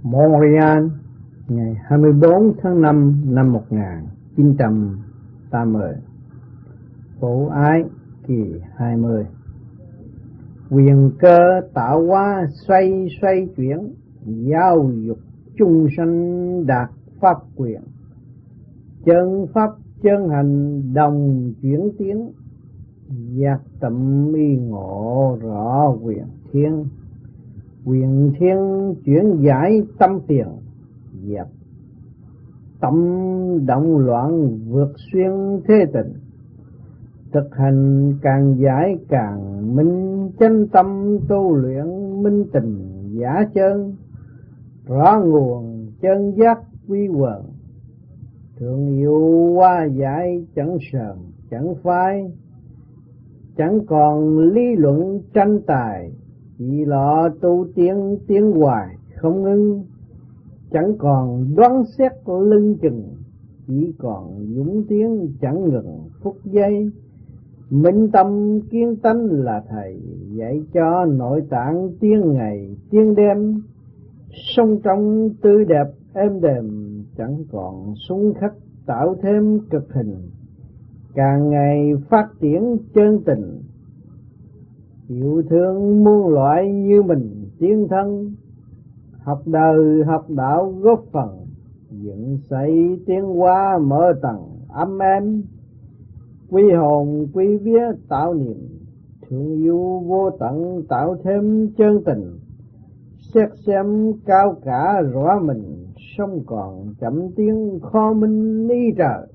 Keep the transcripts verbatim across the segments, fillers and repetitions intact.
Montreal ngày hai mươi bốn tháng năm năm một nghìn chín trăm tám mươi. Phổ Ái kỳ hai mươi. Quyền cơ tạo hóa xoay xoay chuyển, giáo dục chung sanh đạt pháp quyền. Chân pháp chân hành đồng chuyển tiến, giác tâm y ngộ rõ quyền thiên. Quyền thiên chuyển giải tâm phiền, dẹp tâm động loạn vượt xuyên thế tình. Thực hành càng giải càng minh, chân tâm tu luyện minh tình giả chân. Rõ nguồn chân giác quy quần, thương yêu hóa giải chẳng sờn chẳng phai. Chẳng còn lý luận tranh tài, chỉ lo tu tiến tiến hoài không ngưng. Chẳng còn đoán xét lưng chừng, chỉ còn dũng tiến chẳng ngừng phút giây. Minh tâm kiến tánh là thầy, dạy cho nội tạng tiên ngày tiên đêm. Sống trong tươi đẹp êm đềm, chẳng còn xung khắc tạo thêm cực hình. Càng ngày phát triển chân tình, yêu thương muôn loại như mình tiến thân. Học đời học đạo góp phần, dựng xây tiến hóa mở tầng ấm êm. Quy hồn quy vía tạo niềm, thương yêu vô tận tạo thêm chân tình. Xét xem cao cả rõ mình, sống còn chậm tiến khó minh ý trời.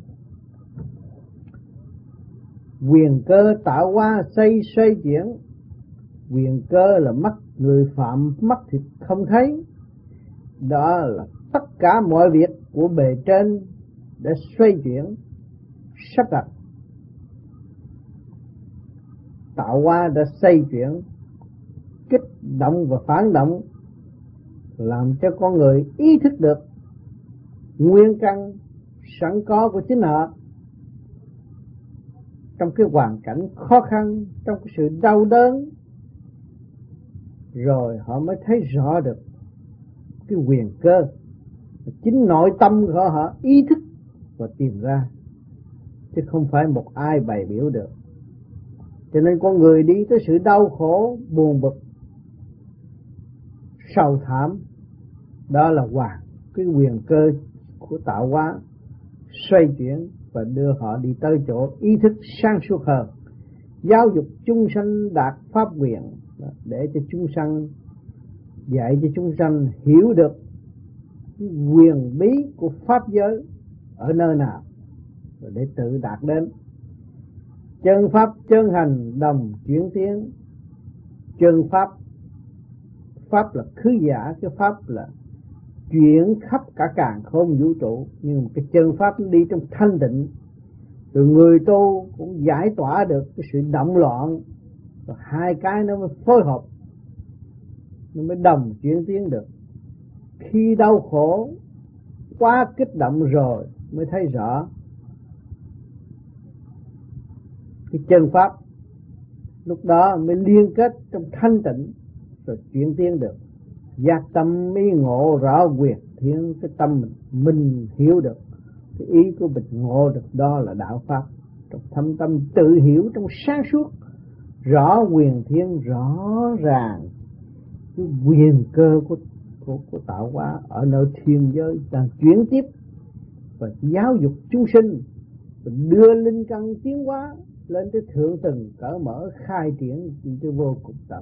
Quyền cơ tạo hóa xây xoay chuyển. Quyền cơ là mắt người phạm mắt thịt không thấy. Đó là tất cả mọi việc của bề trên để xoay chuyển sắp đặt. Tạo hóa đã xoay chuyển, kích động và phản động, làm cho con người ý thức được nguyên căn sẵn có của chính họ. Trong cái hoàn cảnh khó khăn, trong cái sự đau đớn, rồi họ mới thấy rõ được cái quyền cơ. Chính nội tâm của họ ý thức và tìm ra, chứ không phải một ai bày biểu được. Cho nên con người đi tới sự đau khổ, buồn bực, sầu thảm, đó là hoàn cái quyền cơ của tạo hóa xoay chuyển và đưa họ đi tới chỗ ý thức sáng suốt hơn. Giáo dục chúng sanh đạt pháp quyền, để cho chúng sanh, dạy cho chúng sanh hiểu được cái quyền bí của pháp giới ở nơi nào, rồi để tự đạt đến. Chân pháp chân hành đồng chuyển tiến. Chân pháp, pháp là khứ giả, cái pháp là chuyển khắp cả càn khôn vũ trụ. Nhưng mà cái chân pháp nó đi trong thanh tịnh, rồi người tu cũng giải tỏa được cái sự động loạn, rồi hai cái nó mới phối hợp, nó mới đồng chuyển tiến được. Khi đau khổ quá kích động rồi mới thấy rõ cái chân pháp, lúc đó mới liên kết trong thanh tịnh, rồi chuyển tiến được. Giác tâm ý ngộ rõ quyền thiên, cái tâm mình, mình hiểu được cái ý của mình, ngộ được đó là đạo pháp. Trong thâm tâm tự hiểu trong sáng suốt, rõ quyền thiên, rõ ràng cái quyền cơ của, của, của tạo hóa ở nơi thiên giới đang chuyển tiếp và giáo dục chúng sinh, và đưa linh căn tiến hóa lên tới thượng tầng cởi mở, khai triển tới vô cùng tận.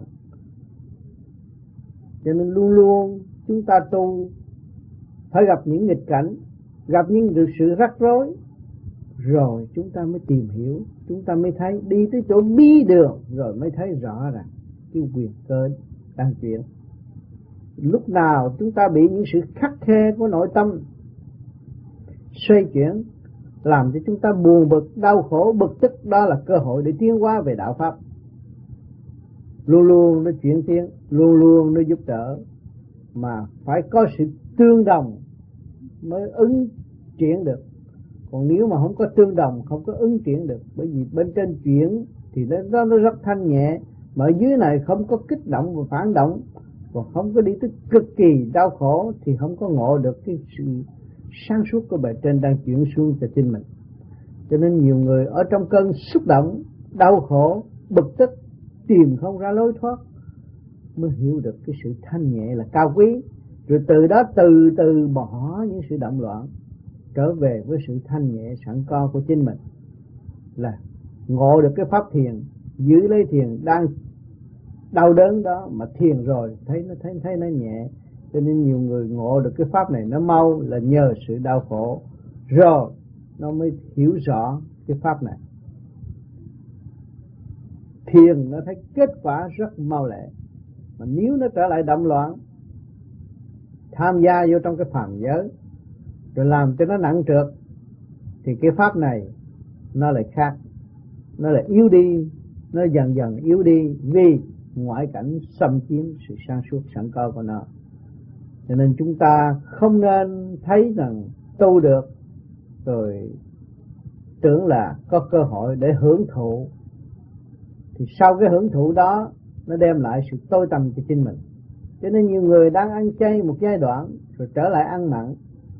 Cho nên luôn luôn chúng ta tu phải gặp những nghịch cảnh, gặp những sự rắc rối, rồi chúng ta mới tìm hiểu, chúng ta mới thấy, đi tới chỗ bí đường rồi mới thấy rõ ràng cái quyền cơ đang chuyển. Lúc nào chúng ta bị những sự khắc khe của nội tâm xoay chuyển, làm cho chúng ta buồn bực, đau khổ, bực tức, đó là cơ hội để tiến hóa về đạo pháp. Luôn luôn nó chuyển tiến, luôn luôn nó giúp đỡ, mà phải có sự tương đồng mới ứng triển được. Còn nếu mà không có tương đồng, không có ứng triển được. Bởi vì bên trên chuyển thì nó, nó rất thanh nhẹ, mà ở dưới này không có kích động và phản động, còn không có đi tới cực kỳ đau khổ thì không có ngộ được cái sự sáng suốt của bề trên đang chuyển xuống cho chính mình. Cho nên nhiều người ở trong cơn xúc động, đau khổ, bực tức, tìm không ra lối thoát, mới hiểu được cái sự thanh nhẹ là cao quý, rồi từ đó từ từ bỏ những sự động loạn, trở về với sự thanh nhẹ sẵn có của chính mình, là ngộ được cái pháp thiền, giữ lấy thiền đang đau đớn đó mà thiền rồi thấy nó thấy thấy nó nhẹ. Cho nên nhiều người ngộ được cái pháp này nó mau là nhờ sự đau khổ, rồi nó mới hiểu rõ cái pháp này. Thiền nó thấy kết quả rất mau lẹ, mà nếu nó trở lại động loạn, tham gia vô trong cái phàm giới, rồi làm cho nó nặng trược, thì cái pháp này nó lại khác, nó lại yếu đi, nó dần dần yếu đi vì ngoại cảnh xâm chiếm sự sáng suốt sẵn có của nó. Cho nên chúng ta không nên thấy rằng tu được rồi tưởng là có cơ hội để hưởng thụ, thì sau cái hưởng thụ đó nó đem lại sự tối tăm cho chính mình. Cho nên nhiều người đang ăn chay một giai đoạn rồi trở lại ăn mặn,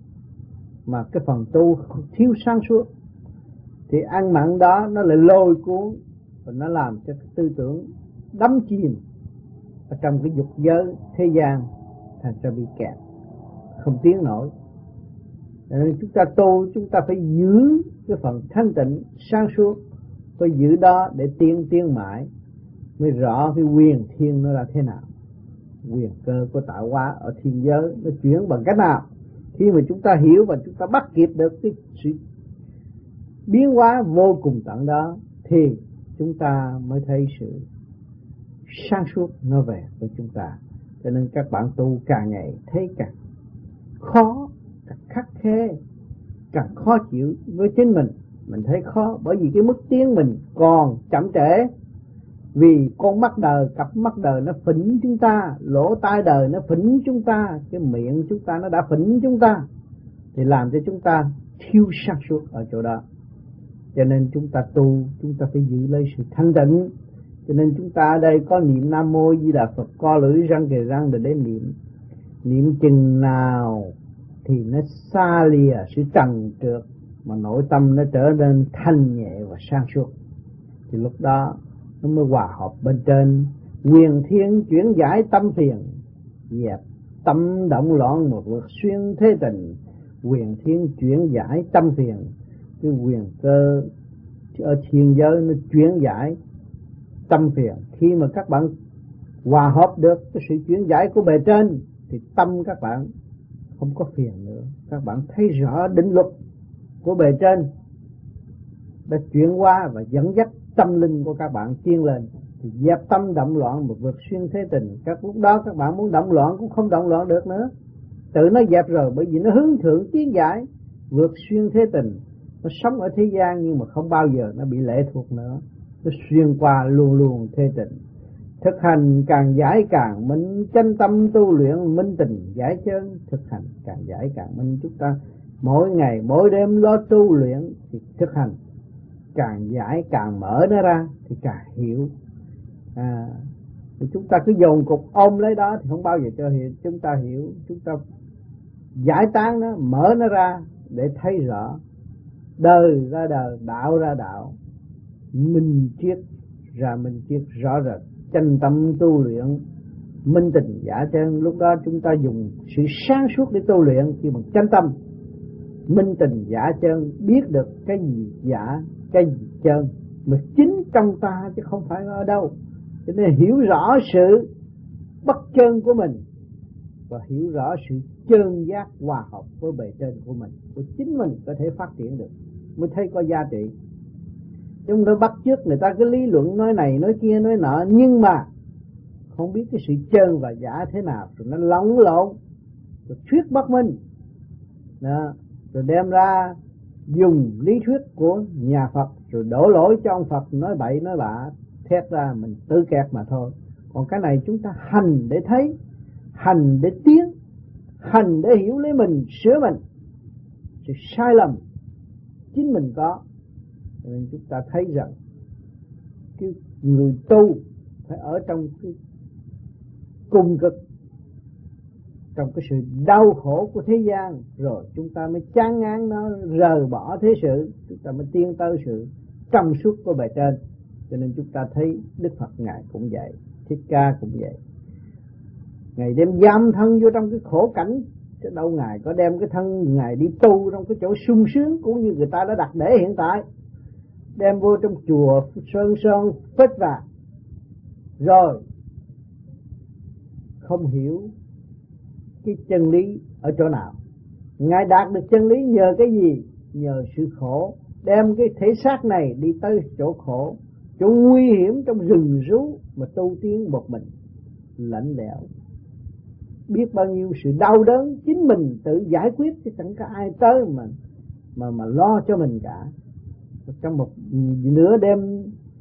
mà cái phần tu thiếu sáng suốt, thì ăn mặn đó nó lại lôi cuốn và nó làm cho cái tư tưởng đắm chìm ở trong cái dục giới thế gian, thành ra bị kẹt không tiến nổi. Nên chúng ta tu, chúng ta phải giữ cái phần thanh tịnh sáng suốt, phải giữ đó để tiến tiến mãi mới rõ cái quyền thiên nó là thế nào, quyền cơ của tạo hóa ở thiên giới nó chuyển bằng cách nào. Khi mà chúng ta hiểu và chúng ta bắt kịp được cái sự biến hóa vô cùng tận đó, thì chúng ta mới thấy sự sáng suốt nó về với chúng ta. Cho nên các bạn tu càng ngày thấy càng khó, càng khắc khe, càng khó chịu với chính mình. Mình thấy khó bởi vì cái mức tiến mình còn chậm trễ. Vì con mắt đời, cặp mắt đời nó phỉnh chúng ta, lỗ tai đời nó phỉnh chúng ta, cái miệng chúng ta nó đã phỉnh chúng ta, thì làm cho chúng ta thiếu sáng suốt ở chỗ đó. Cho nên chúng ta tu, chúng ta phải giữ lấy sự thanh tịnh. Cho nên chúng ta ở đây có niệm Nam Mô Di Đà Phật, co lưỡi răng kề răng để đến niệm. Niệm chừng nào thì nó xa lìa sự trần trược, mà nội tâm nó trở nên thanh nhẹ và sáng suốt, thì lúc đó nó mới hòa hợp bên trên. Quyền thiên chuyển giải tâm phiền, dẹp tâm động loạn một lượt xuyên thế tình. Quyền thiên chuyển giải tâm phiền, cái quyền cơ ở thiên giới nó chuyển giải tâm phiền. Khi mà các bạn hòa hợp được cái sự chuyển giải của bề trên, thì tâm các bạn không có phiền nữa. Các bạn thấy rõ định luật của bề trên đã chuyển qua và dẫn dắt tâm linh của các bạn tiến lên, thì dẹp tâm động loạn một vượt xuyên thế tình. Các lúc đó các bạn muốn động loạn cũng không động loạn được nữa, tự nó dẹp rồi, bởi vì nó hướng thượng tiến giải vượt xuyên thế tình. Nó sống ở thế gian nhưng mà không bao giờ nó bị lệ thuộc nữa, nó xuyên qua luôn luôn thế tình. Thực hành càng giải càng minh, chân tâm tu luyện minh tình giải chân. Thực hành càng giải càng minh, chúng ta mỗi ngày mỗi đêm lo tu luyện thì thực hành càng giải càng mở nó ra thì càng hiểu. À, chúng ta cứ dồn cục ôm lấy đó thì không bao giờ cho hiểu, chúng ta hiểu. Chúng ta giải tán nó, mở nó ra để thấy rõ. Đời ra đời, đạo ra đạo, minh triết ra minh triết rõ rệt. Chân tâm tu luyện minh tình giả chân. Lúc đó chúng ta dùng sự sáng suốt để tu luyện. Khi bằng chân tâm minh tình giả chân, biết được cái gì giả, cái gì chân, mà chính trong ta chứ không phải ở đâu. Cho nên hiểu rõ sự bất chân của mình và hiểu rõ sự chân giác hòa hợp với bề trên của mình, của chính mình có thể phát triển được, mới thấy có giá trị. Chúng tôi bắt chước người ta cái lý luận nói này nói kia nói nọ, nhưng mà không biết cái sự chân và giả thế nào, rồi nó lẫn lộn, rồi thuyết bất minh đó, rồi đem ra dùng lý thuyết của nhà Phật rồi đổ lỗi cho ông Phật nói bậy nói bạ, thét ra mình tự kẹt mà thôi. Còn cái này chúng ta hành để thấy, hành để tiến, hành để hiểu lấy mình, sửa mình sự sai lầm chính mình có. Nên chúng ta thấy rằng cái người tu phải ở trong cái cung cực trong cái sự đau khổ của thế gian, rồi chúng ta mới chán ngán nó, rời bỏ thế sự, chúng ta mới tiến tới sự trong suốt của bề trên. Cho nên chúng ta thấy Đức Phật Ngài cũng vậy, Thích Ca cũng vậy. Ngài đem giam thân vô trong cái khổ cảnh, chứ đâu Ngài có đem cái thân Ngài đi tu trong cái chỗ sung sướng cũng như người ta đã đặt để hiện tại. Đem vô trong chùa sơn sơn phết vả, rồi không hiểu cái chân lý ở chỗ nào. Ngài đạt được chân lý nhờ cái gì? Nhờ sự khổ. Đem cái thể xác này đi tới chỗ khổ, chỗ nguy hiểm trong rừng rú mà tu tiến một mình, lạnh lẽo. Biết bao nhiêu sự đau đớn chính mình tự giải quyết, chứ chẳng có ai tới mà mà mà lo cho mình cả. Trong một nửa đêm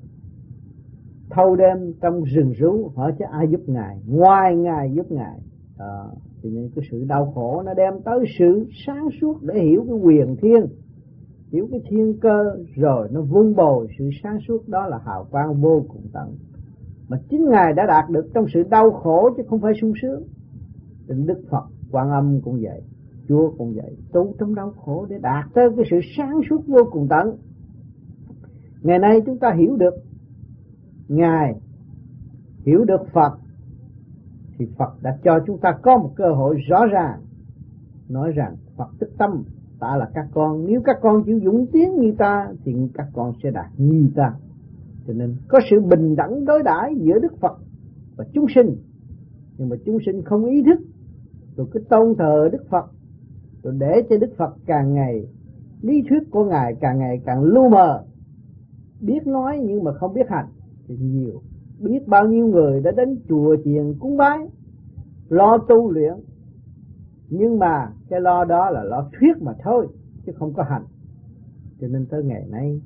thâu đêm trong rừng rú, hỏi chứ ai giúp Ngài? Ngoài Ngài giúp Ngài. À, thì nên cái sự đau khổ nó đem tới sự sáng suốt để hiểu cái quyền thiên, hiểu cái thiên cơ, rồi nó vun bồi sự sáng suốt đó là hào quang vô cùng tận. Mà chính Ngài đã đạt được trong sự đau khổ chứ không phải sung sướng. Nên Đức Phật, Quan Âm cũng vậy, Chúa cũng vậy, tu trong đau khổ để đạt tới cái sự sáng suốt vô cùng tận. Ngày nay chúng ta hiểu được Ngài, hiểu được Phật, thì Phật đã cho chúng ta có một cơ hội rõ ràng nói rằng Phật tức tâm, ta là các con, nếu các con chịu dũng tiến như ta thì các con sẽ đạt như ta. Cho nên có sự bình đẳng đối đãi giữa Đức Phật và chúng sinh. Nhưng mà chúng sinh không ý thức, rồi cứ tôn thờ Đức Phật, rồi để cho Đức Phật càng ngày, lý thuyết của Ngài càng ngày càng lu mờ, biết nói nhưng mà không biết hành thì nhiều. Biết bao nhiêu người đã đến chùa chiền cúng bái, lo tu luyện, nhưng mà cái lo đó là lo thuyết mà thôi, chứ không có hành. Cho nên tới ngày nay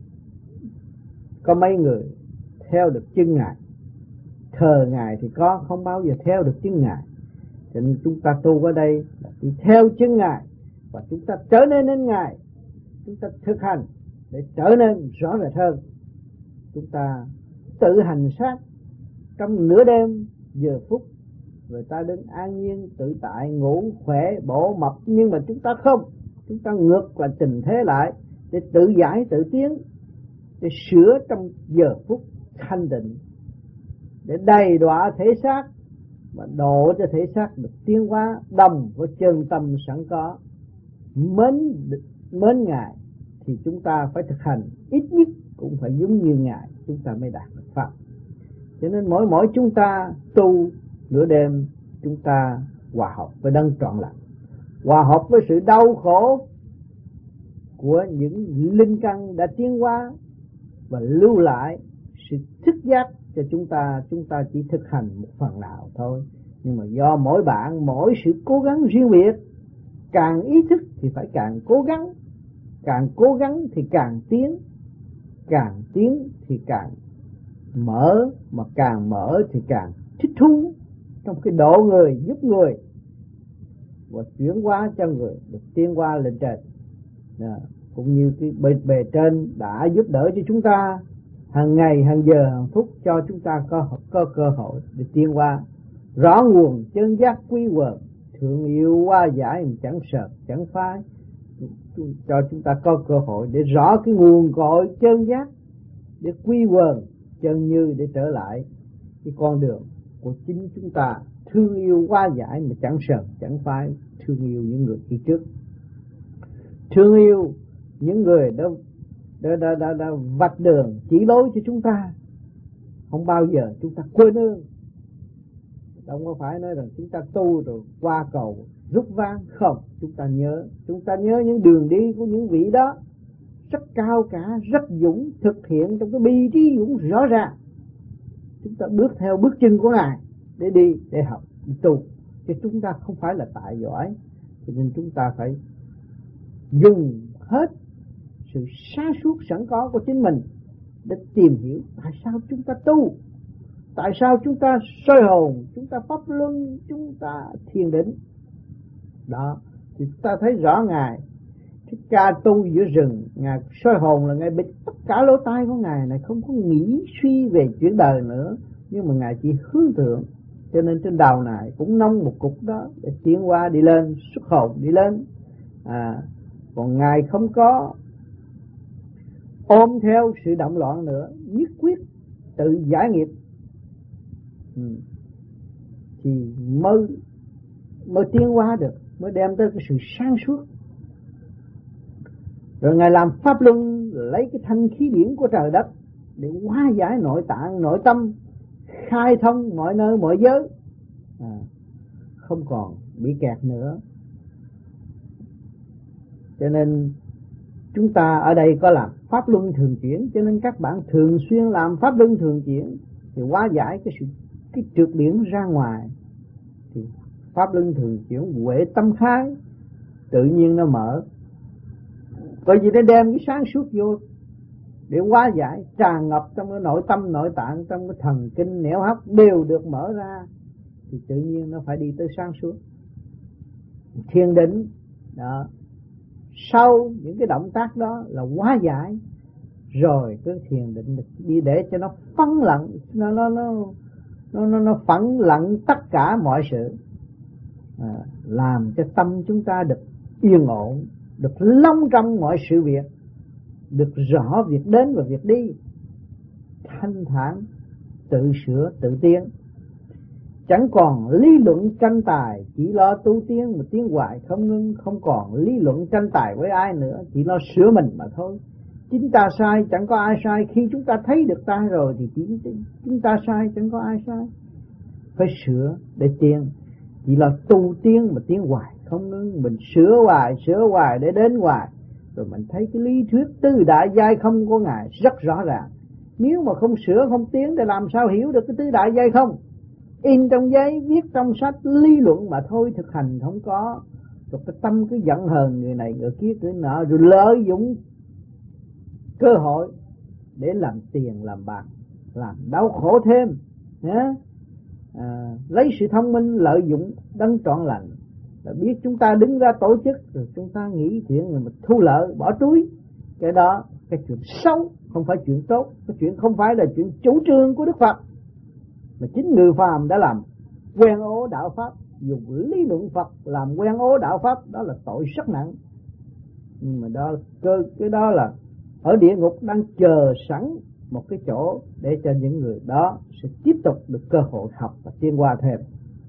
có mấy người theo được chân Ngài, thờ Ngài thì có, không bao giờ theo được chân Ngài. Cho nên chúng ta tu ở đây là đi theo chân Ngài, và chúng ta trở nên đến Ngài, chúng ta thực hành để trở nên rõ rệt hơn. Chúng ta tự hành sát trong nửa đêm giờ phút, người ta đứng an nhiên tự tại, ngủ khỏe bổ mập, nhưng mà chúng ta không, chúng ta ngược lại tình thế lại để tự giải tự tiến, để sửa trong giờ phút thanh định, để đầy đọa thể xác và độ cho thể xác được tiến hóa đồng với chân tâm sẵn có. Mến mến Ngài thì chúng ta phải thực hành ít nhất cũng phải giống như Ngài, chúng ta mới đạt được Pháp. Cho nên mỗi mỗi chúng ta tu nửa đêm, chúng ta hòa hợp với đấng trọn lành, hòa hợp với sự đau khổ của những linh căn đã tiến hóa và lưu lại sự thức giác cho chúng ta. Chúng ta chỉ thực hành một phần nào thôi, nhưng mà do mỗi bạn mỗi sự cố gắng riêng biệt. Càng ý thức thì phải càng cố gắng, càng cố gắng thì càng tiến, càng tiến thì càng mở, mà càng mở thì càng thích thú trong cái độ người giúp người và chuyển hóa cho người được tiến hóa lên trên. Đó, cũng như cái bề, bề trên đã giúp đỡ cho chúng ta hàng ngày, hàng giờ, hàng phút, cho chúng ta có có cơ hội để tiến hóa rõ nguồn chân giác quy quần, thương yêu hóa giải chẳng sợ chẳng phai, cho chúng ta có cơ hội để rõ cái nguồn cội chân giác, để quy quần chân như, để trở lại cái con đường của chính chúng ta, thương yêu hóa giải mà chẳng sợ chẳng phai, thương yêu những người đi trước, thương yêu những người đã đã đã đã, đã vạch đường chỉ lối cho chúng ta. Không bao giờ chúng ta quên ơn. Không có phải nói rằng chúng ta tu rồi qua cầu rút ván, không. Chúng ta nhớ, chúng ta nhớ những đường đi của những vị đó rất cao cả, rất dũng, thực hiện trong cái bi trí dũng rõ ràng. Chúng ta bước theo bước chân của Ngài để đi, để học, để tu. Chứ chúng ta không phải là tài giỏi, cho nên chúng ta phải dùng hết sự sáng suốt sẵn có của chính mình để tìm hiểu tại sao chúng ta tu, tại sao chúng ta soi hồn, chúng ta pháp luân, chúng ta thiền định. Đó, thì chúng ta thấy rõ Ngài Thích Ca tu giữa rừng, Ngài soi hồn là Ngài bịt tất cả lỗ tai của Ngài này, không có nghĩ suy về chuyện đời nữa, nhưng mà Ngài chỉ hướng thượng, Cho nên trên đầu này cũng nông một cục đó để tiến qua đi lên, xuất hồn đi lên. À, còn Ngài không có ôm theo sự động loạn nữa, nhất quyết tự giải nghiệp, ừ. thì mới mới tiến hóa được, mới đem tới cái sự sáng suốt. Rồi Ngài làm pháp luân, lấy cái thanh khí điển của trời đất để hóa giải nội tạng, nội tâm, khai thông mọi nơi mọi giới, à, không còn bị kẹt nữa. Cho nên chúng ta ở đây có làm pháp luân thường chuyển, cho nên các bạn thường xuyên làm pháp luân thường chuyển thì hóa giải cái sự cái trượt điển ra ngoài. Thì pháp luân thường chuyển huệ tâm khai, tự nhiên nó mở. Bởi vì nó đem cái sáng suốt vô để hóa giải, tràn ngập trong cái nội tâm, nội tạng, trong cái thần kinh, nẻo hấp đều được mở ra, thì tự nhiên nó phải đi tới sáng suốt. Thiền định đó, sau những cái động tác đó là hóa giải, rồi cái thiền định đi để cho nó phẳng lặng, nó nó nó nó nó, nó phẳng lặng tất cả mọi sự, à, làm cho tâm chúng ta được yên ổn, được long trong mọi sự việc, được rõ việc đến và việc đi, thanh thản, tự sửa tự tiến, chẳng còn lý luận tranh tài, chỉ lo tu tiến mà tiến hoài không ngưng, không còn lý luận tranh tài với ai nữa, chỉ lo sửa mình mà thôi. Chính ta sai chẳng có ai sai, khi chúng ta thấy được ta rồi thì chỉ chúng ta sai chẳng có ai sai, phải sửa để tiến, chỉ là tu tiến mà tiến hoài không ngưng, mình sửa hoài sửa hoài để đến hoài, rồi mình thấy cái lý thuyết tứ đại giai không của Ngài rất rõ ràng. Nếu mà không sửa không tiến thì làm sao hiểu được cái tứ đại giai không? In trong giấy, viết trong sách, lý luận mà thôi, thực hành không có. Rồi cái tâm cứ giận hờn người này người kia người nọ, rồi lợi dụng cơ hội để làm tiền làm bạc, làm đau khổ thêm, nhá. À, lấy sự thông minh lợi dụng đấng trọn lành, là biết chúng ta đứng ra tổ chức rồi chúng ta nghĩ chuyện mà thu lợi bỏ túi, cái đó cái chuyện xấu, không phải chuyện tốt. Cái chuyện không phải là chuyện chủ trương của Đức Phật, mà chính người phàm đã làm quen ố đạo pháp, dùng lý luận Phật làm quen ố đạo pháp, đó là tội rất nặng. Nhưng mà đó cơ cái đó là ở địa ngục đang chờ sẵn một cái chỗ để cho những người đó sẽ tiếp tục được cơ hội học và tiến hóa thêm.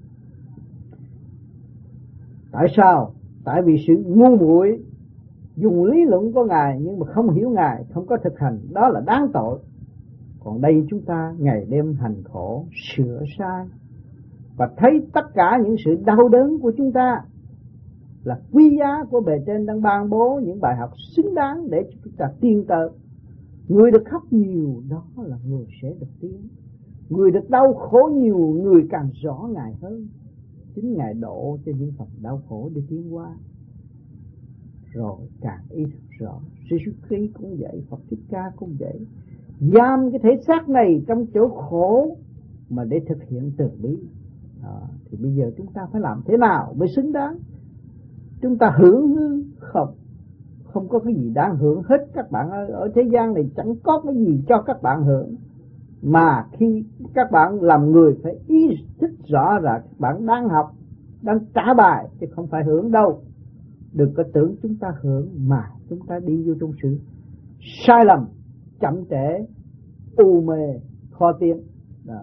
Tại sao? Tại vì sự ngu muội, dùng lý luận của Ngài nhưng mà không hiểu Ngài, không có thực hành, đó là đáng tội. Còn đây chúng ta ngày đêm hành khổ, sửa sai, và thấy tất cả những sự đau đớn của chúng ta là quý giá của bề trên đang ban bố những bài học xứng đáng để chúng ta tiến tới. Người được khóc nhiều đó là người sẽ được tiến, người được đau khổ nhiều người càng rõ Ngài hơn. Chính Ngài độ cho những phần đau khổ để tiến hóa, rồi càng ý thức rõ. Jesus Christ cũng vậy, Phật Thích Ca cũng vậy, giam cái thể xác này trong chỗ khổ mà để thực hiện từ bi. À, thì bây giờ chúng ta phải làm thế nào mới xứng đáng? Chúng ta hưởng hư không? Không có cái gì đáng hưởng hết. Các bạn ơi, ở thế gian này chẳng có cái gì cho các bạn hưởng, mà khi các bạn làm người phải ý thức rõ là các bạn đang học, đang trả bài, chứ không phải hưởng đâu. Đừng có tưởng chúng ta hưởng mà chúng ta đi vô trong sự sai lầm, chậm trễ, u mê, khó tiến. Đó.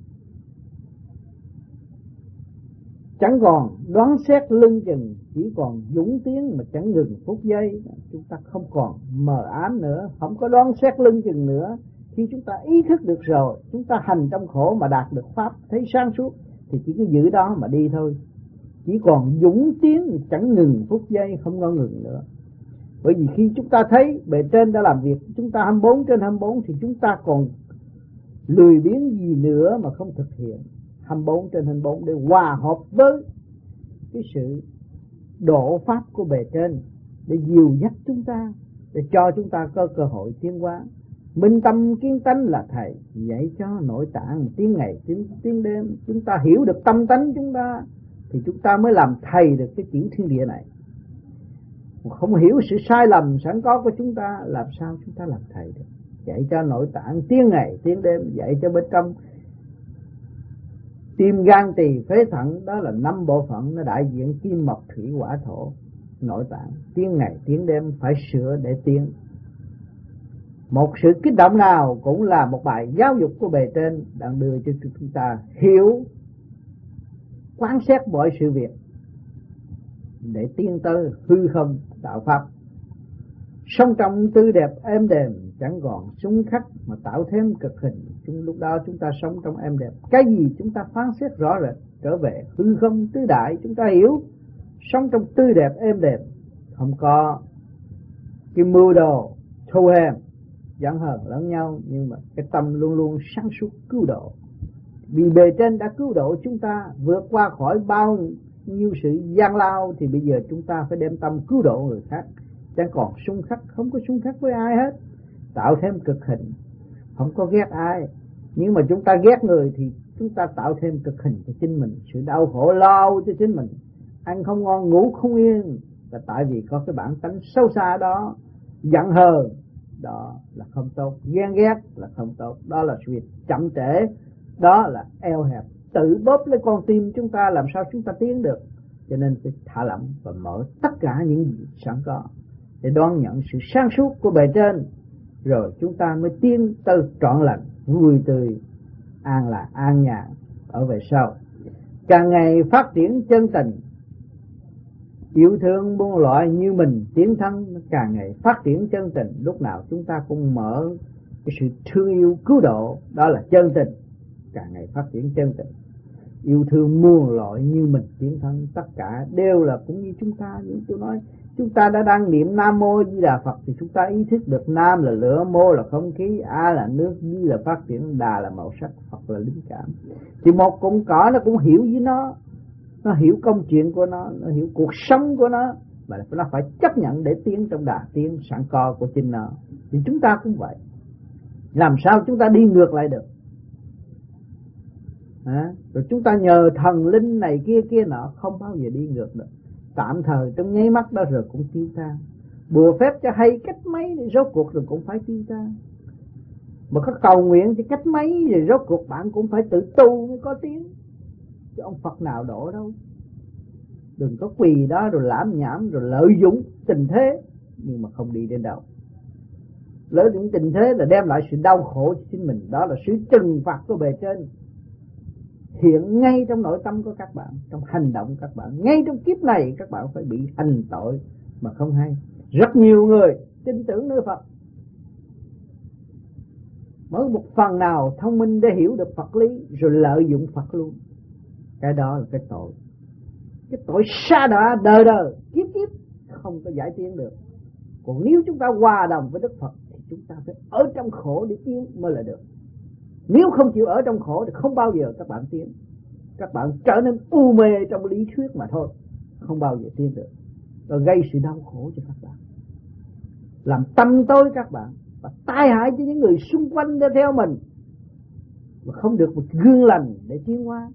Chẳng còn đoán xét lưng chừng, chỉ còn dũng tiến mà chẳng ngừng phút giây. Chúng ta không còn mờ ám nữa, không có đoán xét lưng chừng nữa. Khi chúng ta ý thức được rồi, chúng ta hành trong khổ mà đạt được pháp, thấy sáng suốt, thì chỉ cứ giữ đó mà đi thôi. Chỉ còn dũng tiến chẳng ngừng phút giây, không có ngừng nữa. Bởi vì khi chúng ta thấy bề trên đã làm việc chúng ta hai mươi bốn trên hai mươi bốn, thì chúng ta còn lười biếng gì nữa mà không thực hiện hai mươi bốn trên hai mươi bốn để hòa hợp với cái sự độ pháp của bề trên, để dìu dắt chúng ta, để cho chúng ta có cơ hội tiến hóa. Minh tâm kiến tánh là thầy dạy cho nội tạng tiếng ngày tiếng, tiếng đêm. Chúng ta hiểu được tâm tánh chúng ta thì chúng ta mới làm thầy được cái chuyển thiên địa này. Không hiểu sự sai lầm sẵn có của chúng ta, làm sao chúng ta làm thầy được? Dạy cho nội tạng tiếng ngày tiếng đêm, dạy cho bên trong Tim gan tỳ phế thận, đó là năm bộ phận nó đại diện kim mộc thủy hỏa thổ nội tạng. Tiến ngày tiến đêm phải sửa để tiến. Một sự kích động nào cũng là một bài giáo dục của bề trên đang đưa cho chúng ta hiểu, quán xét mọi sự việc để tiến tới hư không đạo pháp. Sống trong tươi đẹp êm đềm, chẳng còn xung khắc mà tạo thêm cực hình. Chúng lúc đó chúng ta sống trong êm đẹp, cái gì chúng ta phán xét rõ rệt, trở về hư không tứ đại. Chúng ta hiểu sống trong tươi đẹp êm đềm, không có cái mưu đồ thù hèn giận hờn lẫn nhau, nhưng mà cái tâm luôn luôn sáng suốt cứu độ. Vì bề trên đã cứu độ chúng ta vượt qua khỏi bao nhiêu sự gian lao, thì bây giờ chúng ta phải đem tâm cứu độ người khác, chẳng còn xung khắc, không có xung khắc với ai hết, tạo thêm cực hình, không có ghét ai. Nhưng mà chúng ta ghét người thì chúng ta tạo thêm cực hình cho chính mình, sự đau khổ lo cho chính mình. Ăn không ngon, ngủ không yên là tại vì có cái bản tánh sâu xa đó. Giận hờn đó là không tốt, ghen ghét là không tốt, đó là việc chậm trễ, đó là eo hẹp, tự bóp lấy con tim chúng ta, làm sao chúng ta tiến được. Cho nên phải thả lỏng và mở tất cả những gì sẵn có để đón nhận sự sáng suốt của bề trên, rồi chúng ta mới tiến tới trọn lành, vui tươi, an là an nhàn ở về sau. Càng ngày phát triển chân tình, yêu thương buông loại như mình tiến thân, càng ngày phát triển chân tình. Lúc nào chúng ta cũng mở cái sự thương yêu cứu độ, đó là chân tình. Càng ngày phát triển chân tình, yêu thương muôn loại như mình tiến thân, tất cả đều là cũng như chúng ta. Như tôi nói, chúng ta đã đang niệm Nam Mô Di Đà Phật thì chúng ta ý thức được Nam là lửa, Mô là không khí, A là nước, Di là phát triển, Đà là màu sắc, Phật là linh cảm. Thì một cọng cỏ nó cũng hiểu với nó, nó hiểu công chuyện của nó, nó hiểu cuộc sống của nó, mà nó phải chấp nhận để tiến trong đà tiến sẵn co của chính nó. Thì chúng ta cũng vậy, làm sao chúng ta đi ngược lại được? À, rồi chúng ta nhờ thần linh này kia kia nọ, không bao giờ đi ngược được. Tạm thời trong nháy mắt đó rồi cũng tiêu tan. Bùa phép cho hay cách mấy thì rốt cuộc rồi cũng phải tiêu tan. Mà có cầu nguyện thì cách mấy thì rốt cuộc bạn cũng phải tự tu mới có tiếng. Chứ ông Phật nào đổ đâu. Đừng có quỳ đó rồi lãm nhảm rồi lợi dụng tình thế, nhưng mà không đi đến đâu. Lợi dụng tình thế là đem lại sự đau khổ cho chính mình. Đó là sự trừng phạt của bề trên hiện ngay trong nội tâm của các bạn, trong hành động các bạn. Ngay trong kiếp này các bạn phải bị hành tội mà không hay. Rất nhiều người tin tưởng nơi Phật, mỗi một phần nào thông minh để hiểu được Phật lý rồi lợi dụng Phật luôn. Cái đó là cái tội, cái tội sa đọa đời đời kiếp kiếp không có giải tiến được. Còn nếu chúng ta hòa đồng với Đức Phật thì chúng ta phải ở trong khổ để tiến mới là được. Nếu không chịu ở trong khổ thì không bao giờ các bạn tiến. Các bạn trở nên u mê trong lý thuyết mà thôi, không bao giờ tiến được. Rồi gây sự đau khổ cho các bạn, làm tâm tối các bạn, và tai hại cho những người xung quanh để theo mình, mà không được một gương lành để tiến hóa.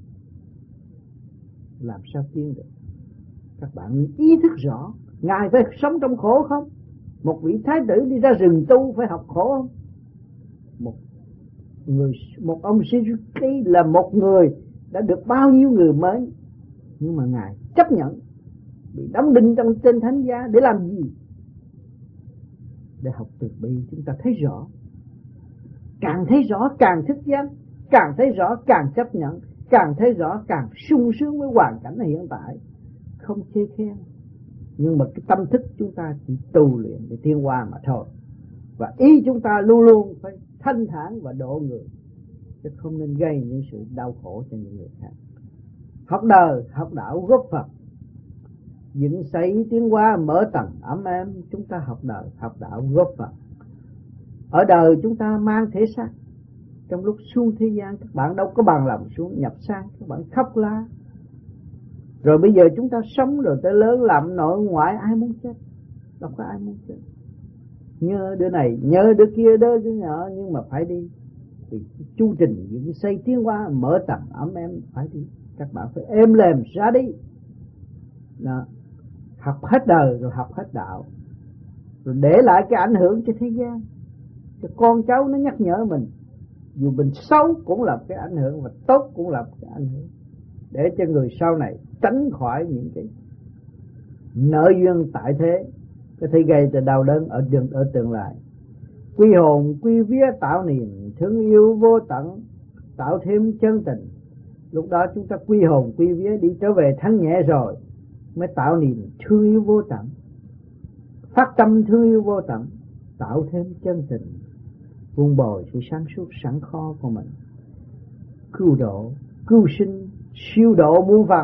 Làm sao tiến được? Các bạn ý thức rõ, Ngài phải sống trong khổ không? Một vị thái tử đi ra rừng tu phải học khổ không? Một người, một ông Suzuki là một người đã được bao nhiêu người mến, nhưng mà Ngài chấp nhận bị đóng đinh trong trên thánh giá để làm gì? Để học từ bi. Chúng ta thấy rõ, càng thấy rõ càng thích giác, càng thấy rõ càng chấp nhận, càng thấy rõ càng sung sướng với hoàn cảnh hiện tại, không chê khen. Nhưng mà cái tâm thức chúng ta chỉ tu luyện để tiến hóa mà thôi. Và ý chúng ta luôn luôn phải thanh thản và độ người, chứ không nên gây những sự đau khổ cho những người khác. Học đời, học đạo góp Phật, dựng xây tiến hóa mở tầng ấm êm. Chúng ta học đời, học đạo góp Phật. Ở đời chúng ta mang thể xác, trong lúc xuống thế gian các bạn đâu có bằng lòng xuống nhập xác, các bạn khóc la. Rồi bây giờ chúng ta sống rồi tới lớn làm nội ngoại, ai muốn chết? Đâu có ai muốn chết. Nhớ đứa này, nhớ đứa kia, đứa đứa nhỏ, nhưng mà phải đi. Vì chu trình những xây tiến hóa mở tầng ấm em phải đi. Các bạn phải êm lềm ra đi. Đó. Học hết đời rồi học hết đạo, rồi để lại cái ảnh hưởng cho thế gian, cho con cháu nó nhắc nhở mình. dù mình xấu cũng là cái ảnh hưởng, và tốt cũng là cái ảnh hưởng, để cho người sau này tránh khỏi những cái nợ duyên tại thế có thể gây ra đau đớn ở tương ở tương lai. Quy hồn quy vía tạo niềm thương yêu vô tận, tạo thêm chân tình. Lúc đó chúng ta quy hồn quy vía đi trở về thanh nhẹ rồi mới tạo niềm thương yêu vô tận, phát tâm thương yêu vô tận, tạo thêm chân tình, vun bồi sự sáng suốt sẵn kho của mình, cứu độ, cứu sinh, siêu độ muôn phần,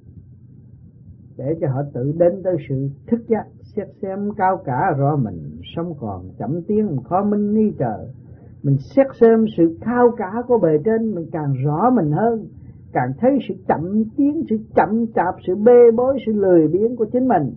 để cho họ tự đến tới sự thức giác, xét xem cao cả rõ mình, sống còn chậm tiến khó minh ni trời. Mình xét xem sự cao cả của bề trên, mình càng rõ mình hơn, càng thấy sự chậm tiến, sự chậm chạp, sự bê bối, sự lười biếng của chính mình.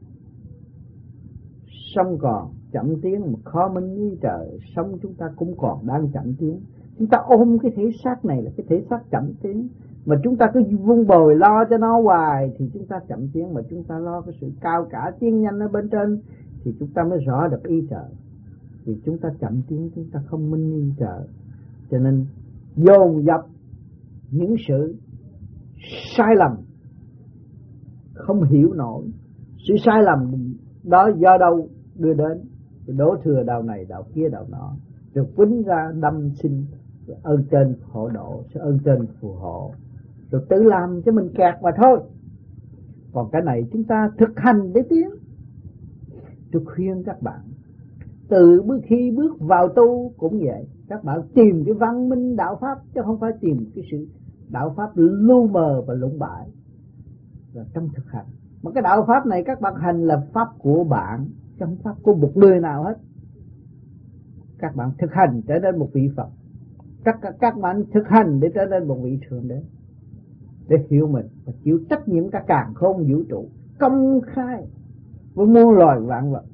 Sống còn chậm tiến mà khó minh như trời, sống chúng ta cũng còn đang chậm tiến. Chúng ta ôm cái thể xác này là cái thể xác chậm tiến, mà chúng ta cứ vun bồi lo cho nó hoài thì chúng ta chậm tiến. Mà chúng ta lo cái sự cao cả tiến nhanh ở bên trên thì chúng ta mới rõ được ý trời. Vì chúng ta chậm tiến, chúng ta không minh ý trời, cho nên dồn dập những sự sai lầm không hiểu nổi. Sự sai lầm đó do đâu đưa đến? Đổ thừa đạo này đạo kia đạo nọ, rồi quýnh ra đâm sinh, rồi ơn trên hộ độ, rồi ơn trên phù hộ, rồi tự làm cho mình kẹt mà thôi. Còn cái này chúng ta thực hành để tiến. Tôi khuyên các bạn từ khi bước vào tu cũng vậy, các bạn tìm cái văn minh đạo pháp, chứ không phải tìm cái sự đạo pháp lu mờ và lũng bại. Và trong thực hành, mà cái đạo pháp này các bạn hành là pháp của bạn, chứ không pháp của một người nào hết. Các bạn thực hành trở nên một vị Phật, các các bạn thực hành để trở nên một vị thượng đế, để hiểu mình và chịu trách nhiệm cả càn khôn vũ trụ, công khai với muôn loài vạn vật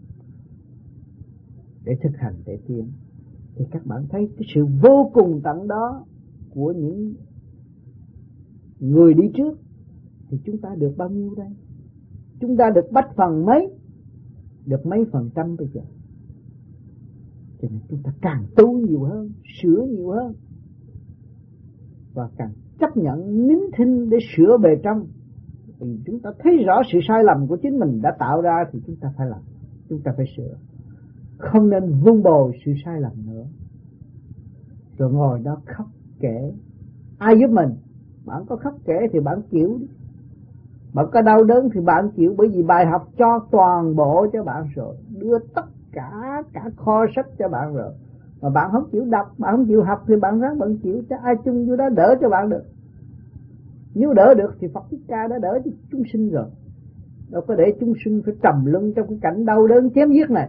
để thực hành để tiến. Thì các bạn thấy cái sự vô cùng tận đó của những người đi trước, thì chúng ta được bao nhiêu đây? Chúng ta được bách phần mấy? Được mấy phần trăm bây giờ? Cho nên chúng ta càng tu nhiều hơn, sửa nhiều hơn, và càng chấp nhận nín thinh để sửa bề trong. Vì chúng ta thấy rõ sự sai lầm của chính mình đã tạo ra thì chúng ta phải làm, chúng ta phải sửa. Không nên vun bồi sự sai lầm nữa, rồi ngồi đó khóc kể. Ai giúp mình? Bạn có khóc kể thì bạn chịu đi. Bạn có đau đớn thì bạn chịu, bởi vì bài học cho toàn bộ cho bạn rồi, đưa tất cả cả kho sách cho bạn rồi. Mà bạn không chịu đọc, bạn không chịu học thì bạn ráng bạn chịu, chứ ai chung vô đó đỡ cho bạn được. Nếu đỡ được thì Phật Thích Ca đã đỡ cho chúng sinh rồi. Đâu có để chúng sinh phải trầm luân trong cái cảnh đau đớn chém giết này.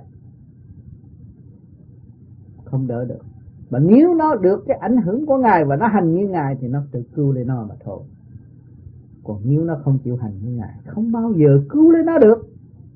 Không đỡ được. Mà nếu nó được cái ảnh hưởng của Ngài và nó hành như Ngài thì nó tự cứu lấy nó mà thôi. Còn nếu nó không chịu hành như Ngài, không bao giờ cứu lấy nó được.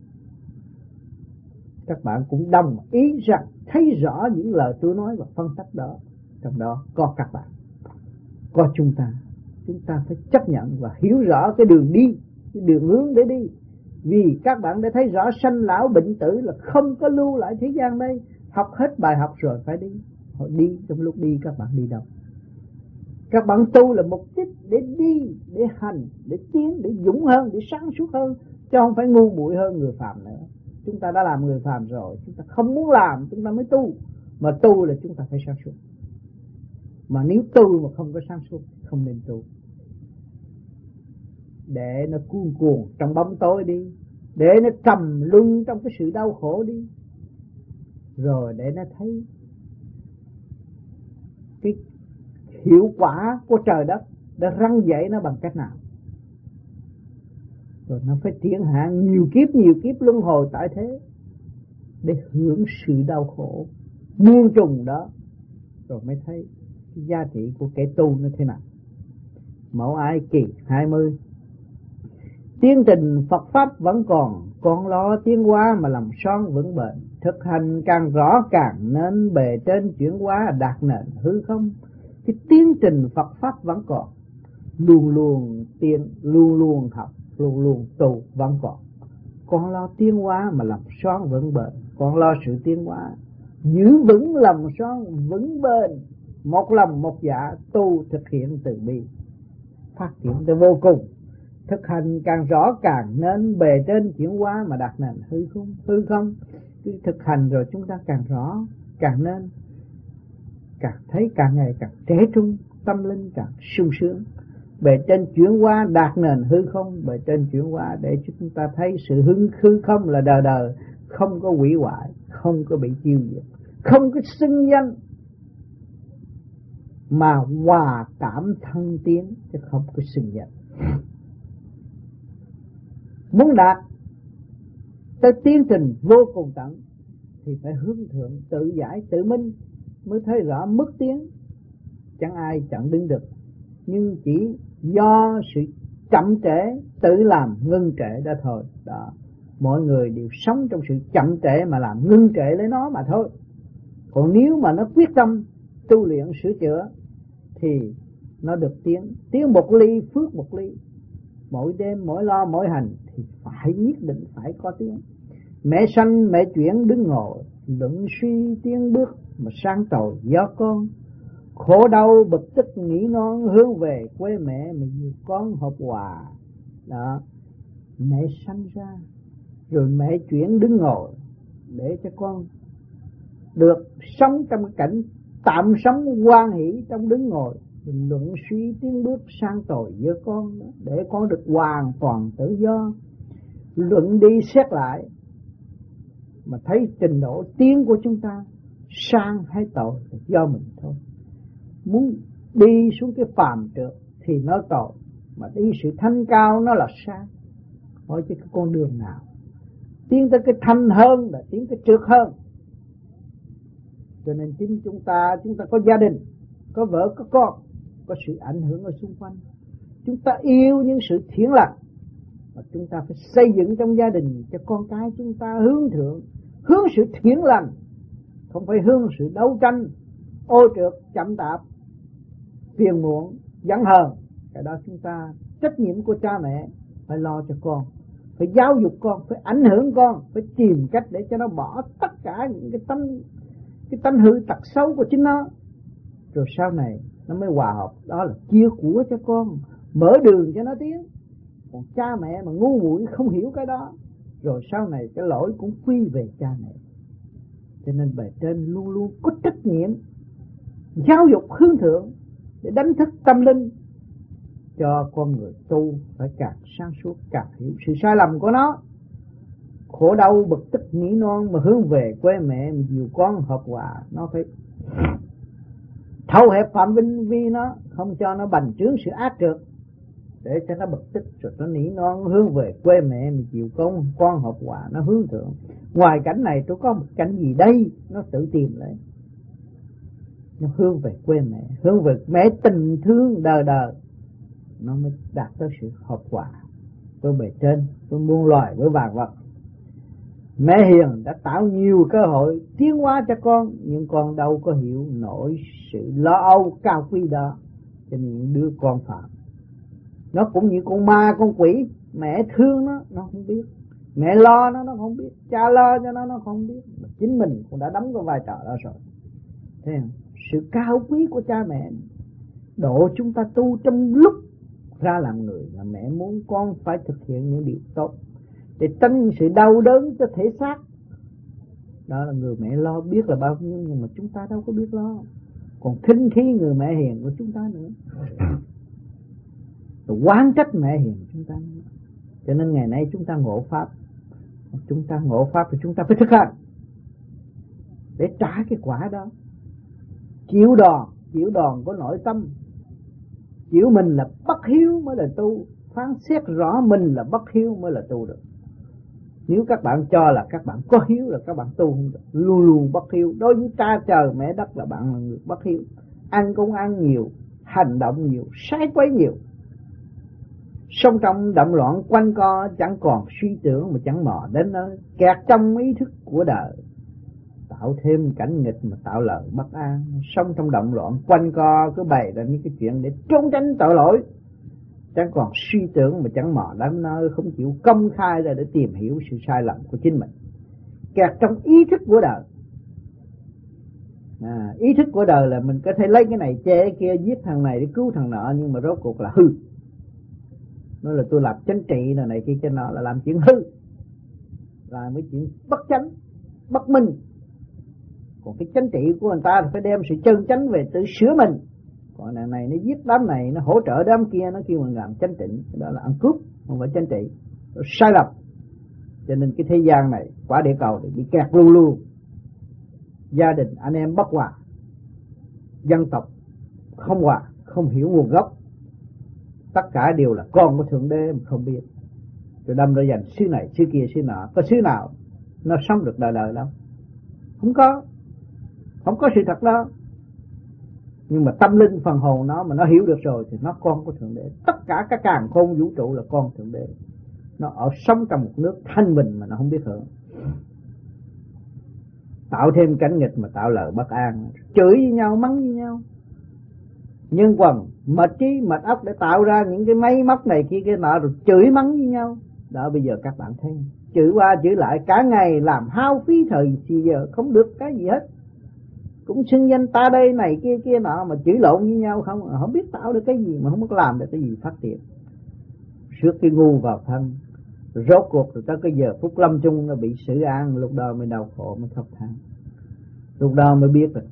Các bạn cũng đồng ý rằng thấy rõ những lời tôi nói và phân tích đó. Trong đó có các bạn, có chúng ta. Chúng ta phải chấp nhận và hiểu rõ cái đường đi, cái đường hướng để đi. Vì các bạn đã thấy rõ sanh lão bệnh tử là không có lưu lại thế gian đây. Học hết bài học rồi phải đi. Họ đi, trong lúc đi các bạn đi đâu? Các bạn tu là mục đích để đi, để hành, để tiến, để dũng hơn, để sáng suốt hơn, chứ không phải ngu muội hơn người phàm nữa. Chúng ta đã làm người phàm rồi, chúng ta không muốn làm, chúng ta mới tu. Mà tu là chúng ta phải sáng suốt. Mà nếu tu mà không có sáng suốt, không nên tu. Để nó cuồn cuộn trong bóng tối đi, để nó trầm luân trong cái sự đau khổ đi, rồi để nó thấy cái hiệu quả của trời đất đã răng dậy nó bằng cách nào. Rồi nó phải tiến hạn nhiều kiếp nhiều kiếp luân hồi tại thế để hưởng sự đau khổ muôn trùng đó, rồi mới thấy cái giá trị của kẻ tu nó thế nào. Mẫu Ai kỳ hai mươi. Tiến trình Phật Pháp vẫn còn, còn lo tiến hóa mà làm son vững bền. Thực hành càng rõ càng nên bề trên chuyển hóa đạt nền hư không. Cái tiến trình Phật Pháp vẫn còn, luôn luôn tiến, luôn luôn học, luôn luôn tu vẫn còn. Còn lo tiến hóa mà làm son vững bền, còn lo sự tiến hóa giữ vững làm son vững bền một lòng một dạ tu thực hiện từ bi, phát triển tới vô cùng. Thực hành càng rõ càng nên bề trên chuyển hóa mà đạt nền hư không. Hư không cứ thực hành rồi chúng ta càng rõ, càng nên, càng thấy càng ngày càng trẻ trung, tâm linh càng sung sướng. Bề trên chuyển hóa đạt nền hư không, bề trên chuyển hóa để chúng ta thấy sự hưng hư không là đời đời, không có hủy hoại, không có bị tiêu diệt, không có xưng danh, mà hòa cảm thăng tiến chứ không có xưng danh. Muốn đạt tới tiến trình vô cùng tận thì phải hướng thượng, tự giải tự minh mới thấy rõ mức tiến. Chẳng ai chặn đứng được, nhưng chỉ do sự chậm trễ, tự làm ngưng trễ đó thôi. Đó, mọi người đều sống trong sự chậm trễ mà làm ngưng trễ lấy nó mà thôi. Còn nếu mà nó quyết tâm tu luyện sửa chữa thì nó được tiến, tiến một ly phước một ly. Mỗi đêm, mỗi lo, mỗi hành thì phải nhất định phải có tiếng. Mẹ sanh mẹ chuyển đứng ngồi, luận suy tiến bước mà sáng tội do con. Khổ đau bực tức nghĩ non, hướng về quê mẹ mà nhiều con hợp hòa. Đó, mẹ sanh ra rồi mẹ chuyển đứng ngồi để cho con được sống trong cảnh tạm sống hoan hỷ trong đứng ngồi, luận suy tiến bước sang tội với con để con được hoàn toàn tự do. Luận đi xét lại mà thấy trình độ tiến của chúng ta sang hay tội là do mình thôi. Muốn đi xuống cái phàm trượt thì nó tội, mà đi sự thanh cao nó là sang. Hỏi chứ cái con đường nào tiến tới cái thanh hơn là tiến tới trượt hơn. Cho nên chính chúng ta, chúng ta có gia đình, có vợ, có con, có sự ảnh hưởng ở xung quanh. Chúng ta yêu những sự thiện lành, mà chúng ta phải xây dựng trong gia đình cho con cái chúng ta hướng thượng, hướng sự thiện lành, không phải hướng sự đấu tranh, ô trượt, chậm tạp, phiền muộn, giận hờn. Cái đó chúng ta trách nhiệm của cha mẹ phải lo cho con, phải giáo dục con, phải ảnh hưởng con, phải tìm cách để cho nó bỏ tất cả những cái tánh cái tánh hư tật xấu của chính nó, rồi sau này nó mới hòa hợp. Đó là chia của cho con, mở đường cho nó tiến. Còn cha mẹ mà ngu muội không hiểu cái đó, rồi sau này cái lỗi cũng quy về cha mẹ. Cho nên bề trên luôn luôn có trách nhiệm giáo dục hướng thượng để đánh thức tâm linh cho con người tu phải càng sáng suốt, càng hiểu sự sai lầm của nó. Khổ đau bực tức nghĩ non mà hướng về quê mẹ mà nhiều con hợp hòa, nó phải thâu hẹp phạm vinh vi nó, không cho nó bành trướng sự ác trượt, để cho nó bực tức rồi nó nỉ non hướng về quê mẹ mà chịu con con hợp hòa, nó hướng thượng. Ngoài cảnh này tôi có một cảnh gì đây, nó tự tìm lấy, nó hướng về quê mẹ, hướng về mẹ tình thương đời đời, nó mới đạt tới sự hợp hòa với bề trên, với muôn loài, với vạn vật. Mẹ hiền đã tạo nhiều cơ hội tiến hóa cho con, nhưng con đâu có hiểu nổi sự lo âu cao quý đó. Cho nên những đứa con phạm nó cũng như con ma con quỷ, mẹ thương nó nó không biết, mẹ lo nó nó không biết, cha lo cho nó nó không biết, mà chính mình cũng đã đóng cái vai trò đó rồi. Thế không? Sự cao quý của cha mẹ độ chúng ta tu trong lúc ra làm người là mẹ muốn con phải thực hiện những điều tốt để tránh sự đau đớn cho thể xác. Đó là người mẹ lo biết là bao nhiêu, nhưng mà chúng ta đâu có biết lo. Còn khinh khí người mẹ hiền của chúng ta nữa, rồi oán trách mẹ hiền chúng ta nữa. Cho nên ngày nay chúng ta ngộ pháp, chúng ta ngộ pháp thì chúng ta phải thực hành để trả cái quả đó. Chịu đòn, chịu đòn của nội tâm, chịu mình là bất hiếu mới là tu, phán xét rõ mình là bất hiếu mới là tu được. Nếu các bạn cho là các bạn có hiếu là các bạn tu không được, luôn luôn bất hiếu. Đối với cha trời mẹ đất là bạn là người bất hiếu. Ăn cũng ăn nhiều, hành động nhiều, sai quấy nhiều. Sống trong động loạn quanh co, chẳng còn suy tưởng mà chẳng mò đến nơi, kẹt trong ý thức của đời, tạo thêm cảnh nghịch mà tạo lời bất an. Sống trong động loạn quanh co cứ bày ra những cái chuyện để trốn tránh tội lỗi, chẳng còn suy tưởng mà chẳng mò đến nơi, không chịu công khai ra để tìm hiểu sự sai lầm của chính mình, kẹt trong ý thức của đời. À, ý thức của đời là mình có thể lấy cái này che cái kia, giết thằng này để cứu thằng nọ, nhưng mà rốt cuộc là hư. Nói là tôi làm chánh trị này này kia cho nọ là làm chuyện hư, là mấy chuyện bất chánh, bất minh. Còn cái chánh trị của người ta thì phải đem sự chân chánh về tự sửa mình. Còn đằng này nó giết đám này, nó hỗ trợ đám kia, nó kêu mình làm chánh trị, đó là ăn cướp, không phải chánh trị, nó sai lầm. Cho nên cái thế gian này, quả địa cầu thì bị kẹt luôn luôn. Gia đình anh em bất hòa, dân tộc không hòa, không hiểu nguồn gốc, tất cả đều là con của Thượng Đế mà không biết, rồi đâm ra dành xứ này xứ kia xứ nọ. Có xứ nào nó sống được đời đời đâu, không có, không có sự thật đó. Nhưng mà tâm linh phần hồn nó mà nó hiểu được rồi thì nó con của Thượng Đế. Tất cả các càn khôn vũ trụ là con Thượng Đế. Nó ở sống trong một nước thanh bình mà nó không biết hưởng, tạo thêm cảnh nghịch mà tạo lời bất an, chửi với nhau, mắng với nhau, nhân quần mệt trí mệt óc để tạo ra những cái máy móc này kia kia nọ, rồi chửi mắng với nhau. Đó, bây giờ các bạn thấy chửi qua chửi lại cả ngày, làm hao phí thời thì giờ không được cái gì hết. Cũng xưng danh ta đây này kia kia nọ mà chửi lộn với nhau, không không biết tạo được cái gì, mà không có làm được cái gì phát triển. Trước cái ngu vào thân, rốt cuộc rồi tới cái giờ phút lâm chung nó bị xử an, lúc đó mới đau khổ, mới khóc than. Lúc đó mới biết rồi,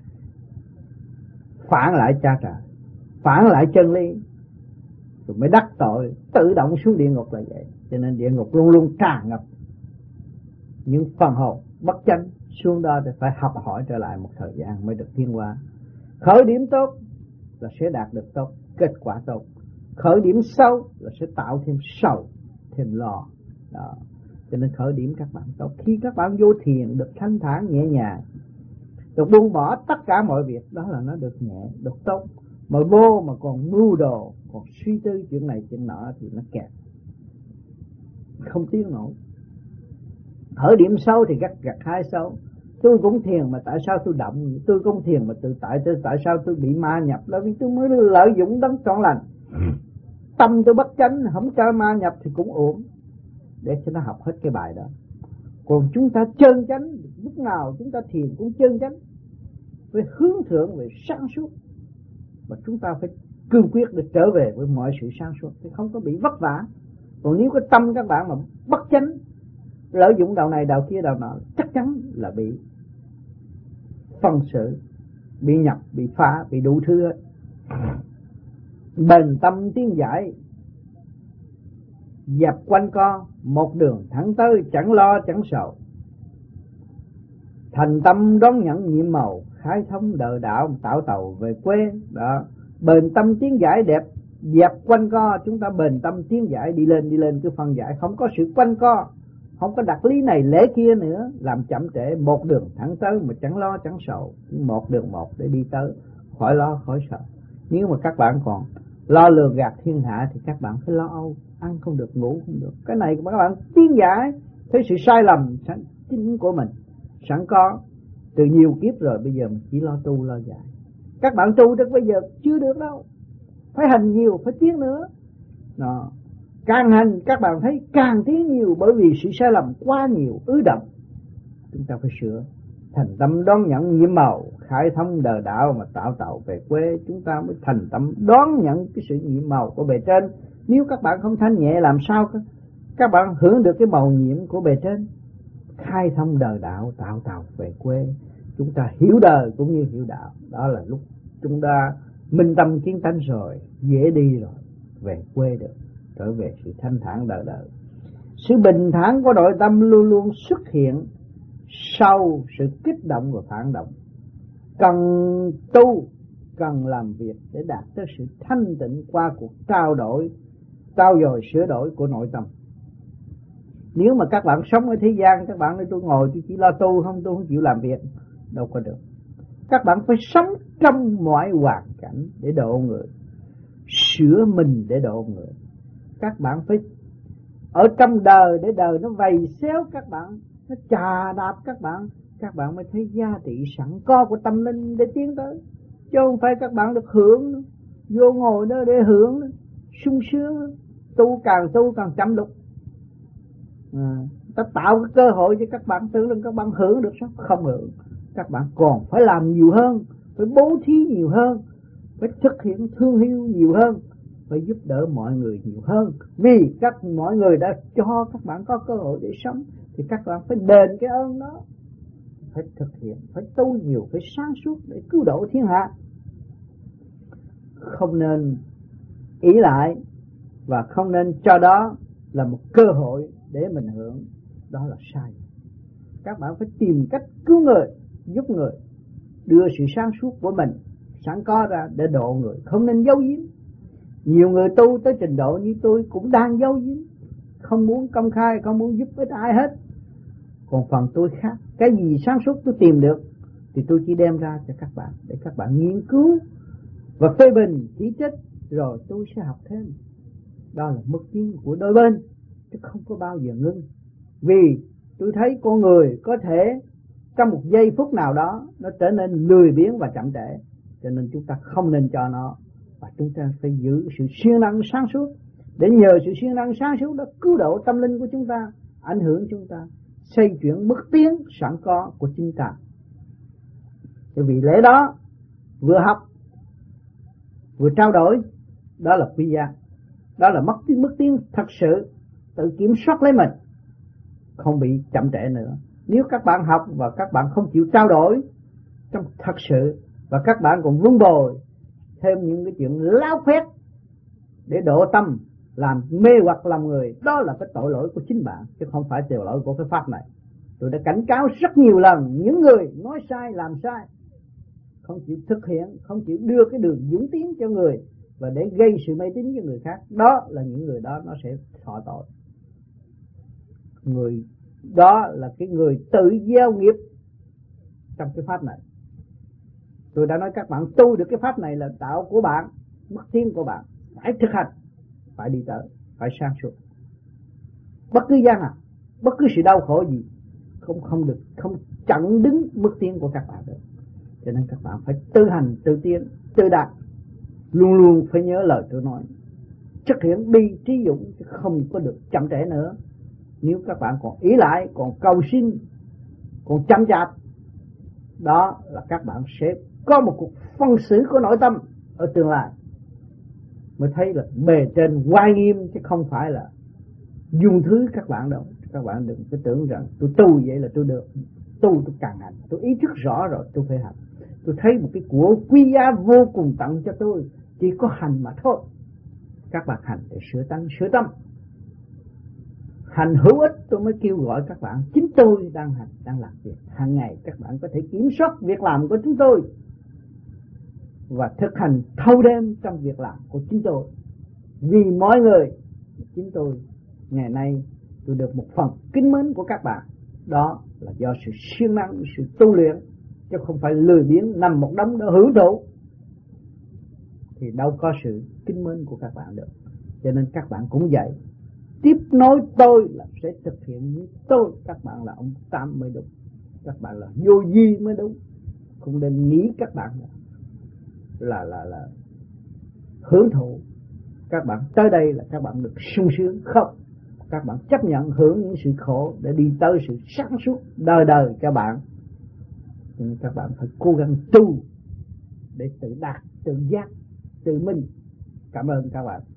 phản lại cha trời, phản lại chân lý, rồi mới đắc tội, tự động xuống địa ngục là vậy. Cho nên địa ngục luôn luôn tràn ngập những phần hồn bất chánh, xuống đó thì phải học hỏi trở lại một thời gian mới được tiến hóa. Khởi điểm tốt là sẽ đạt được tốt, kết quả tốt. Khởi điểm xấu là sẽ tạo thêm sầu, thêm lo. Đó. Cho nên khởi điểm các bạn tốt. Khi các bạn vô thiền được thanh thản nhẹ nhàng, được buông bỏ tất cả mọi việc, đó là nó được nhẹ, được tốt. Mà vô mà còn mưu đồ, còn suy tư chuyện này chuyện nọ thì nó kẹt, không tiến nổi. Khởi điểm xấu thì gặt gặt hai xấu. Tôi cũng thiền mà tại sao tôi động, tôi cũng thiền mà tự tại tôi tại sao tôi bị ma nhập, là vì tôi mới lợi dụng đấng trọn lành. Tâm tôi bất chánh, không cho ma nhập thì cũng ổn, để cho nó học hết cái bài đó. Còn chúng ta chân chánh, lúc nào chúng ta thiền cũng chân chánh, phải hướng thượng về sáng suốt, và chúng ta phải cương quyết để trở về với mọi sự sáng suốt, thì không có bị vất vả. Còn nếu cái tâm các bạn mà bất chánh, lợi dụng đạo này đạo kia đạo nọ, chắc chắn là bị phân xử, bị nhập, bị phá, bị đủ thứ hết. Bền tâm tiến giải, dẹp quanh co, một đường thẳng tới, chẳng lo chẳng sầu. Thành tâm đón nhận nhiệm màu, khai thông đời đạo, tạo tàu về quê. Đó, bền tâm tiến giải đẹp, dẹp quanh co. Chúng ta bền tâm tiến giải, đi lên đi lên cái phân giải, không có sự quanh co, không có đặt lý này lễ kia nữa, làm chậm trễ. Một đường thẳng tới mà chẳng lo chẳng sầu, một đường một để đi tới, khỏi lo khỏi sợ. Nếu mà các bạn còn lo lường gạt thiên hạ thì các bạn phải lo âu, ăn không được, ngủ không được. Cái này các bạn tiến giải thấy sự sai lầm chính của mình sẵn có từ nhiều kiếp rồi, bây giờ mình chỉ lo tu lo giải. Các bạn tu đến bây giờ chưa được đâu, phải hành nhiều, phải tiến nữa. Đó. Càng hành các bạn thấy càng tiến nhiều, bởi vì sự sai lầm quá nhiều, ứ đậm. Chúng ta phải sửa. Thành tâm đón nhận nhiệm màu, khai thông đời đạo mà tạo tạo về quê. Chúng ta mới thành tâm đón nhận cái sự nhiệm màu của bề trên. Nếu các bạn không thanh nhẹ làm sao các bạn hưởng được cái màu nhiệm của bề trên. Khai thông đời đạo, tạo tạo về quê. Chúng ta hiểu đời cũng như hiểu đạo. Đó là lúc chúng ta minh tâm kiến tánh rồi, dễ đi rồi, về quê được, trở về sự thanh thản đời đời. Sự bình thản của nội tâm luôn luôn xuất hiện sau sự kích động và phản động. Cần tu, cần làm việc để đạt tới sự thanh tịnh qua cuộc trao đổi, trao dồi sửa đổi của nội tâm. Nếu mà các bạn sống ở thế gian, các bạn nói tôi ngồi tôi chỉ lo tu không, tôi không chịu làm việc, đâu có được. Các bạn phải sống trong mọi hoàn cảnh để độ người, sửa mình để độ người. Các bạn phải ở trong đời để đời nó vầy xéo các bạn, nó chà đạp các bạn, các bạn mới thấy giá trị sẵn có của tâm linh để tiến tới. Chứ không phải các bạn được hưởng nữa. Vô ngồi đó để hưởng nữa, sung sướng nữa. Tu càng tu càng chậm lục. À, ta tạo cái cơ hội cho các bạn tưởng rằng các bạn hưởng được sao? Không hưởng. các bạn còn phải làm nhiều hơn, phải bố thí nhiều hơn, phải thực hiện thương yêu nhiều hơn, phải giúp đỡ mọi người nhiều hơn. Vì các mọi người đã cho các bạn có cơ hội để sống, thì các bạn phải đền cái ơn đó, phải thực hiện, phải tu nhiều, phải sáng suốt để cứu độ thiên hạ. Không nên ỷ lại và không nên cho đó là một cơ hội để mình hưởng, đó là sai. Các bạn phải tìm cách cứu người, giúp người, đưa sự sáng suốt của mình sẵn có ra để độ người, không nên giấu giếm. Nhiều người tu tới trình độ như tôi cũng đang giấu giếm, không muốn công khai, không muốn giúp ích ai hết. Còn phần tôi khác, cái gì sáng suốt tôi tìm được thì tôi chỉ đem ra cho các bạn để các bạn nghiên cứu và phê bình, chỉ trích, rồi tôi sẽ học thêm. Đó là mức tiến của đôi bên, chứ không có bao giờ ngưng. Vì tôi thấy con người có thể trong một giây phút nào đó nó trở nên lười biếng và chậm trễ, cho nên chúng ta không nên cho nó, và chúng ta phải giữ sự siêng năng sáng suốt, để nhờ sự siêng năng sáng suốt đó cứu độ tâm linh của chúng ta, ảnh hưởng chúng ta, xây chuyển bước tiến sẵn có của chính ta. Vì lẽ đó vừa học vừa trao đổi, đó là quy giá, đó là mất tiến bước tiến thật sự, tự kiểm soát lấy mình, không bị chậm trễ nữa. Nếu các bạn học và các bạn không chịu trao đổi trong thật sự, và các bạn còn vun bồi thêm những cái chuyện láo phét để độ tâm, làm mê hoặc lòng người, đó là cái tội lỗi của chính bạn, chứ không phải tội lỗi của cái pháp này. Tôi đã cảnh cáo rất nhiều lần những người nói sai làm sai, không chịu thực hiện, không chịu đưa cái đường dũng tiến cho người, và để gây sự mê tín cho người khác, đó là những người đó nó sẽ thọ tội. Người đó là cái người tự gieo nghiệp trong cái pháp này. Tôi đã nói các bạn tu được cái pháp này là đạo của bạn, mức tiến của bạn, phải thực hành, phải đi tới, phải sáng suốt. Bất cứ gian nào, bất cứ sự đau khổ gì không không được, không chặn đứng bước tiến của các bạn được. Cho nên các bạn phải tự hành, tự tiến, tự đạt, luôn luôn phải nhớ lời tôi nói, thực hiện bi trí dũng, chứ không có được chậm trễ nữa. Nếu các bạn còn ý lại, còn cầu xin, còn chăm chạp, đó là các bạn sẽ có một cuộc phân xử của nội tâm ở tương lai, mới thấy là bề trên oai nghiêm, chứ không phải là dùng thứ các bạn đâu. Các bạn đừng có tưởng rằng tôi tu vậy là tôi được. Tu tôi càng hành, tôi ý thức rõ rồi tôi phải hành. Tôi thấy một cái của quý giá vô cùng tặng cho tôi, chỉ có hành mà thôi. Các bạn hành để sửa tâm, sửa tâm. Hành hữu ích tôi mới kêu gọi các bạn. Chính tôi đang hành, đang làm việc hàng ngày. Các bạn có thể kiểm soát việc làm của chúng tôi và thực hành thâu đêm trong việc làm của chính tôi. Vì mọi người, chính tôi ngày nay tôi được một phần kính mến của các bạn. Đó là do sự siêng năng, sự tu luyện, chứ không phải lười biếng nằm một đống đó hưởng thụ, thì đâu có sự kính mến của các bạn được. Cho nên các bạn cũng vậy, tiếp nối tôi là sẽ thực hiện như tôi. Các bạn là ông Tam mới đúng, các bạn là vô vi mới đúng. Không nên nghĩ các bạn là là là hưởng thụ. Các bạn tới đây là các bạn được sung sướng không? Các bạn chấp nhận hưởng những sự khổ để đi tới sự sáng suốt đời đời cho bạn. Nhưng các bạn phải cố gắng tu để tự đạt, tự giác, tự minh. Cảm ơn các bạn.